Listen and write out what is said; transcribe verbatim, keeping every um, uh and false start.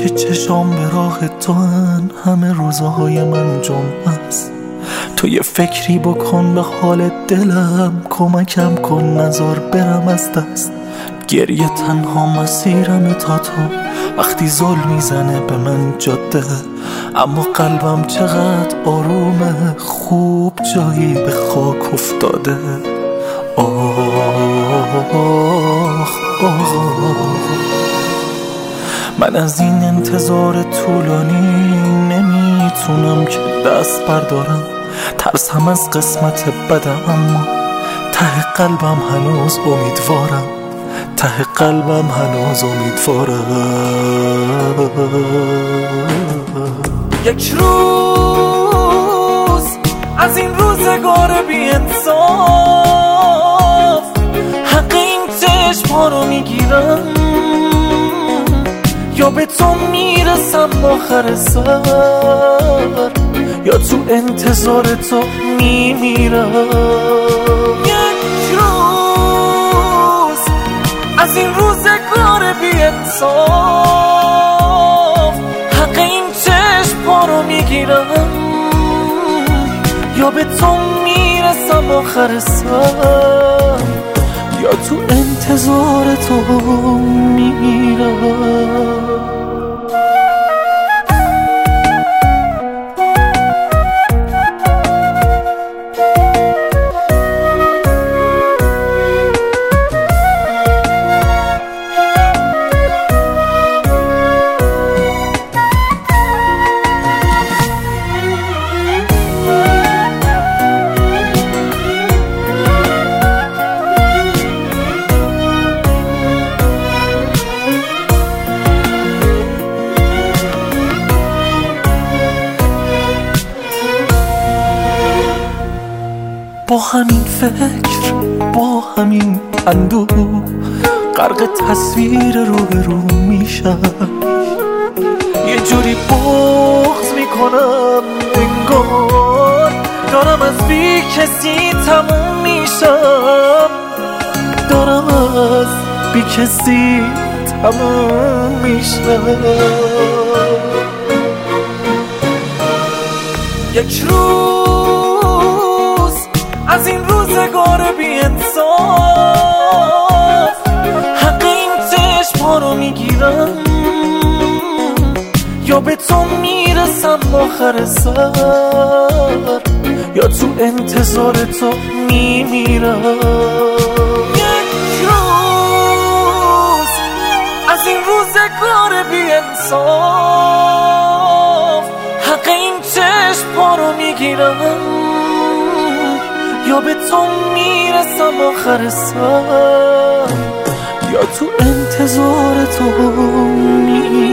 که چشام به راه تو هن، همه روزهای من جمعه است. تو یه فکری بکن به حال دلم، کمکم کن نذار برم از دست. گریه تنها مسیرم تا تو، وقتی زل میزنه به من جاده. اما قلبم چقدر آرومه، خوب جایی به خاک افتاده. آه آه من از این انتظار طولانی نمیتونم که دست بردارم. ترسم از قسمت بدم، اما ته قلبم هنوز امیدوارم. ته قلبم هنوز امیدوارم. یک روز از این روزگار بی انصاف، حق این چشم‌ها رو میگیرم، یا به تو میرسم آخر سر، یا تو انتظار تو میمیرم. یک روز از این روزگار بی انصاف، حق این چشم‌ها رو میگیرم، یا به تو میرسم آخر سر، یا تو انتظار تو میمیرم. با همین فکر، با همین اندوه، غرق تصویر روبرو میشم. یه جوری بغض میکنم انگار دارم از بی کسی تموم میشم. دارم از بی کسی تموم میشم. یک روز از این روزگار بی انصاف، حق این چشم‌ها رو میگیرم، یا به تو میرسم آخر سر، یا تو انتظار تو میمیرم. یک روز از این روزگار بی انصاف، حق این چشم‌ها رو میگیرم، یا به تو میرسم آخر سر، یا تو انتظار تو میمیرم.